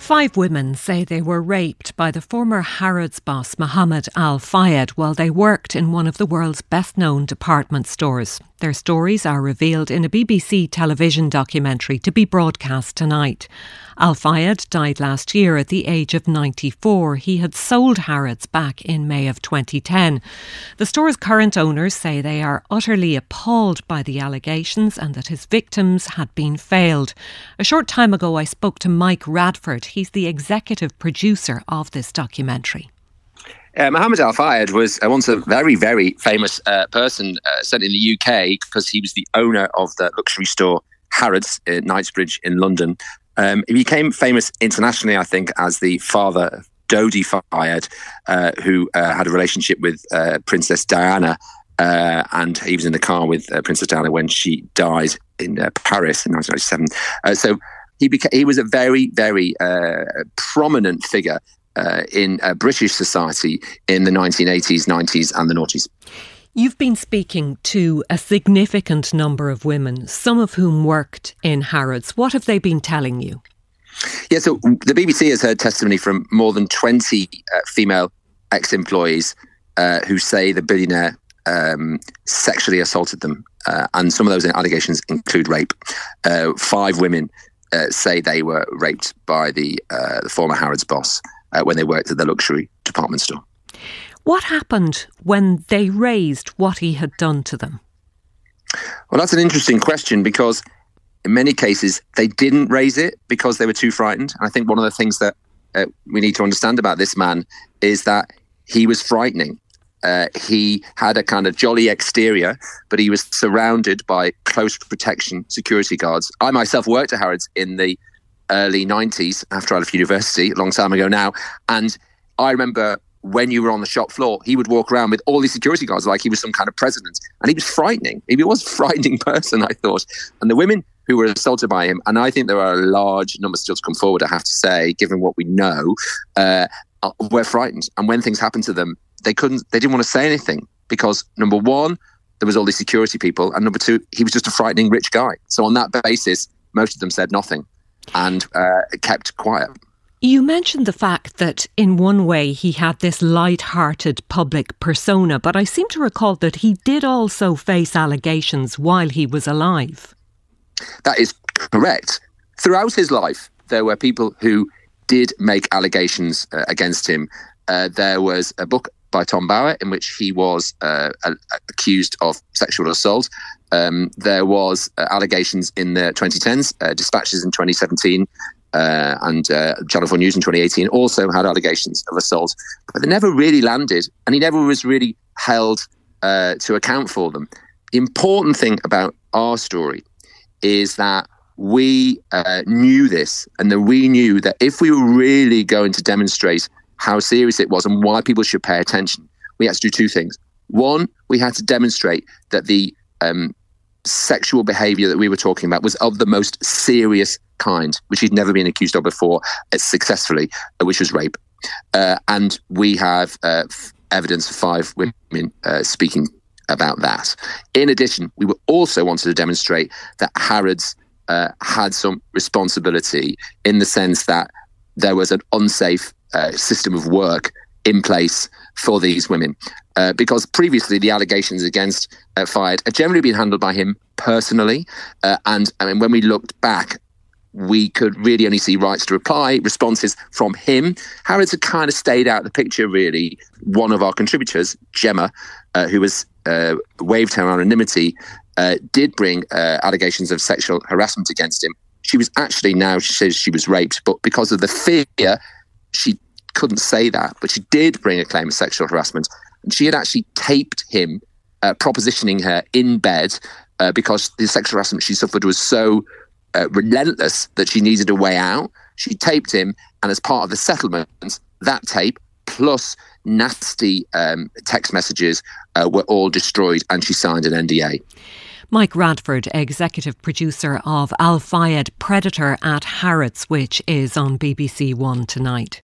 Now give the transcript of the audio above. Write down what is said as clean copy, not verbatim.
5 women say they were raped by the former Harrods boss Mohammed Al Fayed while they worked in one of the world's best-known department stores. Their stories are revealed in a BBC television documentary to be broadcast tonight. Al Fayed died last year at the age of 94. He had sold Harrods back in May of 2010. The store's current owners say they are utterly appalled by the allegations and that his victims had been failed. A short time ago I spoke to Mike Radford. He's the executive producer of this documentary. Mohammed Al Fayed was once a very, very famous person, certainly in the UK, because he was the owner of the luxury store Harrods in Knightsbridge in London. He became famous internationally, I think, as the father of Dodi Fayed, who had a relationship with Princess Diana, and he was in the car with Princess Diana when she died in Paris in 1997. So he was a very, very prominent figure in British society in the 1980s, 90s and the noughties. You've been speaking to a significant number of women, some of whom worked in Harrods. What have they been telling you? Yeah, so the BBC has heard testimony from more than 20 female ex-employees who say the billionaire sexually assaulted them. And some of those allegations include rape. 5 women say they were raped by the former Harrods boss when they worked at the luxury department store. What happened when they raised what he had done to them? Well, that's an interesting question because in many cases they didn't raise it because they were too frightened. And I think one of the things that we need to understand about this man is that he was frightening. He had a kind of jolly exterior, but he was surrounded by close protection security guards. I myself worked at Harrods in the early 90s after I left university, a long time ago now. And I remember when you were on the shop floor, he would walk around with all these security guards like he was some kind of president. And he was frightening. He was a frightening person, I thought. And the women who were assaulted by him, and I think there are a large number still to come forward, I have to say, given what we know, were frightened. And when things happened to them, they didn't want to say anything because, number one, there was all these security people. And number two, he was just a frightening rich guy. So on that basis, most of them said nothing and kept quiet. You mentioned the fact that in one way he had this light-hearted public persona, but I seem to recall that he did also face allegations while he was alive. That is correct. Throughout his life, there were people who did make allegations against him. There was a book by Tom Bauer in which he was accused of sexual assault. There was allegations in the 2010s, dispatches in 2017, and Channel 4 News in 2018 also had allegations of assault, but they never really landed, and he never was really held to account for them. The important thing about our story is that we knew this, and that we knew that if we were really going to demonstrate how serious it was and why people should pay attention, we had to do 2 things. One, we had to demonstrate that the sexual behaviour that we were talking about was of the most serious kind, which he'd never been accused of before successfully, which was rape. And we have evidence of 5 women speaking about that. In addition, we also wanted to demonstrate that Harrods had some responsibility in the sense that there was an unsafe system of work in place for these women. Because previously the allegations against Fayed had generally been handled by him personally. And I mean, when we looked back, we could really only see rights to reply, responses from him. Harrods had kind of stayed out of the picture, really. One of our contributors, Gemma, who was waived her anonymity, did bring allegations of sexual harassment against him. She was actually, now she says she was raped, but because of the fear, she couldn't say that. But she did bring a claim of sexual harassment. And she had actually taped him, propositioning her in bed because the sexual harassment she suffered was so relentless that she needed a way out. She taped him, and as part of the settlement, that tape plus nasty text messages were all destroyed, and she signed an NDA. Mike Radford, executive producer of Al Fayed Predator at Harrods, which is on BBC One tonight.